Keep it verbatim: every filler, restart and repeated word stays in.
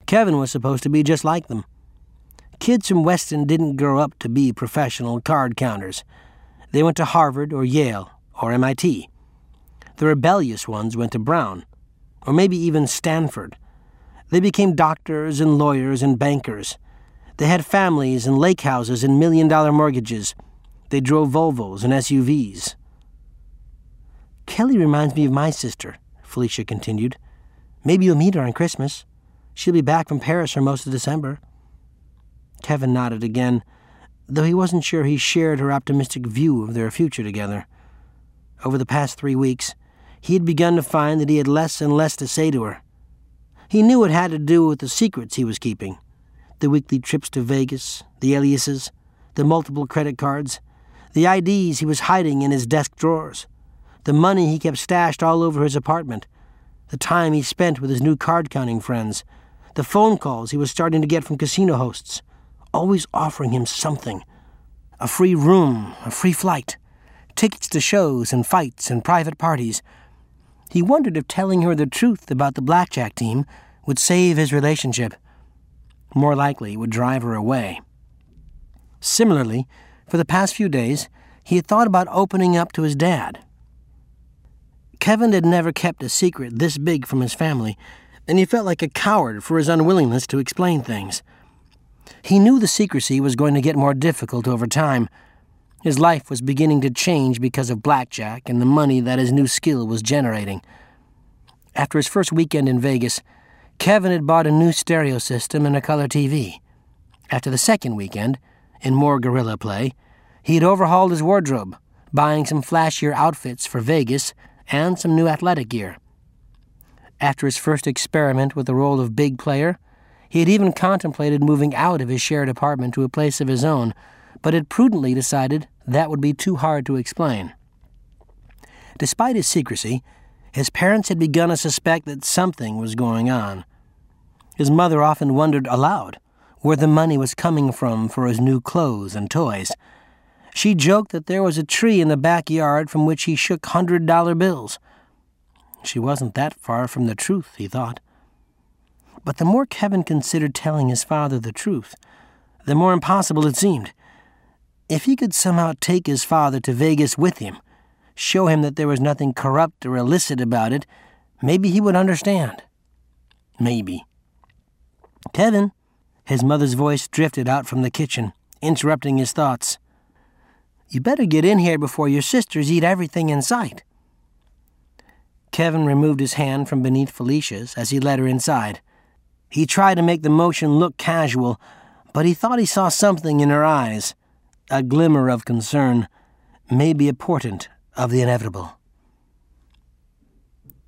Kevin was supposed to be just like them. Kids from Weston didn't grow up to be professional card counters. They went to Harvard or Yale or M I T. The rebellious ones went to Brown, or maybe even Stanford. They became doctors and lawyers and bankers. They had families and lake houses and million-dollar mortgages. They drove Volvos and S U Vs. "Kelly reminds me of my sister," Felicia continued. "Maybe you'll meet her on Christmas. She'll be back from Paris for most of December." Kevin nodded again, though he wasn't sure he shared her optimistic view of their future together. Over the past three weeks, he had begun to find that he had less and less to say to her. He knew it had to do with the secrets he was keeping. The weekly trips to Vegas, the aliases, the multiple credit cards, the I Ds he was hiding in his desk drawers, the money he kept stashed all over his apartment, the time he spent with his new card-counting friends, the phone calls he was starting to get from casino hosts, always offering him something. A free room, a free flight, tickets to shows and fights and private parties. He wondered if telling her the truth about the blackjack team would save his relationship. More likely, it would drive her away. Similarly, for the past few days, he had thought about opening up to his dad. Kevin had never kept a secret this big from his family, and he felt like a coward for his unwillingness to explain things. He knew the secrecy was going to get more difficult over time. His life was beginning to change because of blackjack and the money that his new skill was generating. After his first weekend in Vegas, Kevin had bought a new stereo system and a color T V. After the second weekend, in more guerrilla play, he had overhauled his wardrobe, buying some flashier outfits for Vegas and some new athletic gear. After his first experiment with the role of big player, he had even contemplated moving out of his shared apartment to a place of his own, but had prudently decided that would be too hard to explain. Despite his secrecy, his parents had begun to suspect that something was going on. His mother often wondered aloud where the money was coming from for his new clothes and toys. She joked that there was a tree in the backyard from which he shook hundred-dollar bills. She wasn't that far from the truth, he thought. But the more Kevin considered telling his father the truth, the more impossible it seemed. If he could somehow take his father to Vegas with him, show him that there was nothing corrupt or illicit about it, maybe he would understand. Maybe. "Kevin," his mother's voice drifted out from the kitchen, interrupting his thoughts. "You better get in here before your sisters eat everything in sight." Kevin removed his hand from beneath Felicia's as he led her inside. He tried to make the motion look casual, but he thought he saw something in her eyes, a glimmer of concern, maybe a portent of the inevitable.